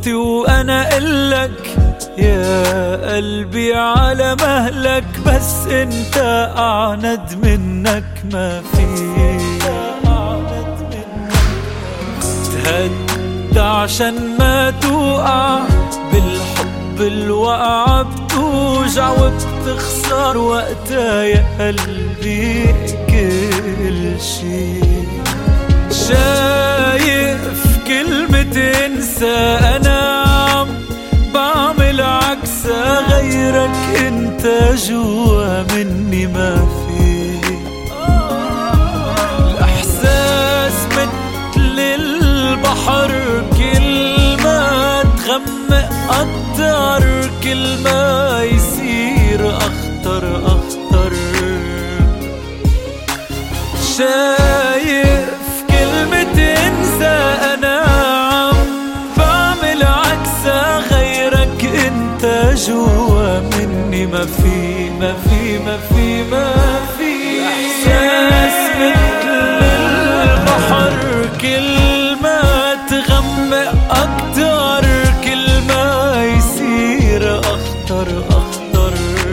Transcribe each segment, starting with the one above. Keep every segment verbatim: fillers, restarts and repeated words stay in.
صوتي وانا قلك يا قلبي على مهلك، بس انت اعند منك ما في. تهد عشان ما توقع بالحب، الوقعة بتوجع وبتخسر وقتها يا قلبي كل شي. شايف كلمة انسى، انا عم بعمل عكسها، غيرك انت جوا مني ما في. الاحساس مثل البحر، كل ما تغمق اكتر، كل ما يصير اخطر اخطر. شايف كلمة انسى، انا عم بعمل عكسها، غيرك انت جوا مني ما في ما في ما في ما في. احساس مثل البحر، كل ما تغمق اكتر، كل ما يصير اخطر اخطر.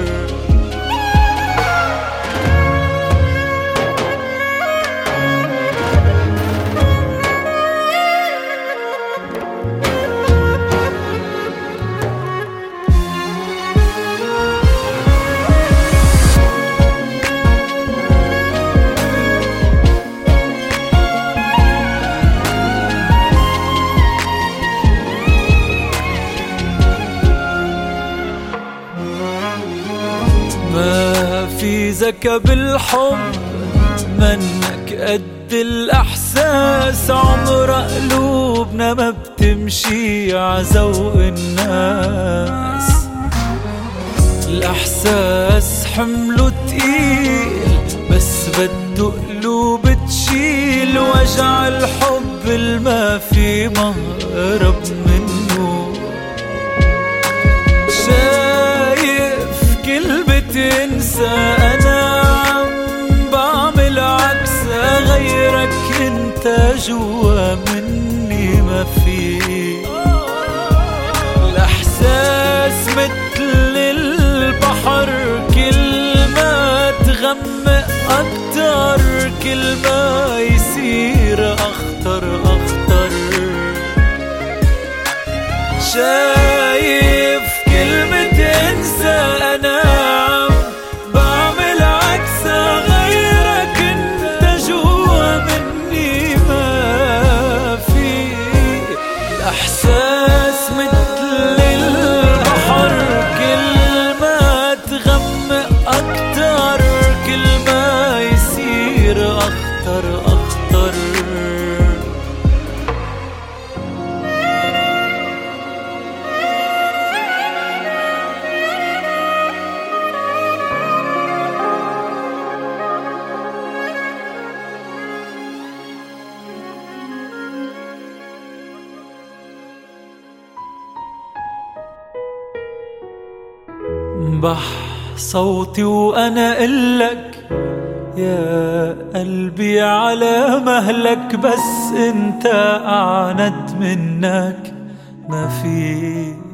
ما في ذكى بالحب منك قد الأحساس، عمر قلوبنا ما بتمشي عذوق الناس. الأحساس حمله تقيل، بس بده قلوب تشيل، وجع الحب الما في مهرب منه. شايف كلمة انسى، انا عم بعمل عكسها، غيرك انت جوا مني ما في. الاحساس مثل البحر، كل ما تغمق اكتر، كل ما يصير اخطر اخطر. شايف كلمة انسى، انا عم بعمل عكسها، غيرك انت جوا مني ما في. الاحساس مثل البحر، كل ما تغمق اكتر، كل ما يصير اخطر اخطر. بح صوتي وانا قلك يا قلبي على مهلك، بس انت اعند منك ما في.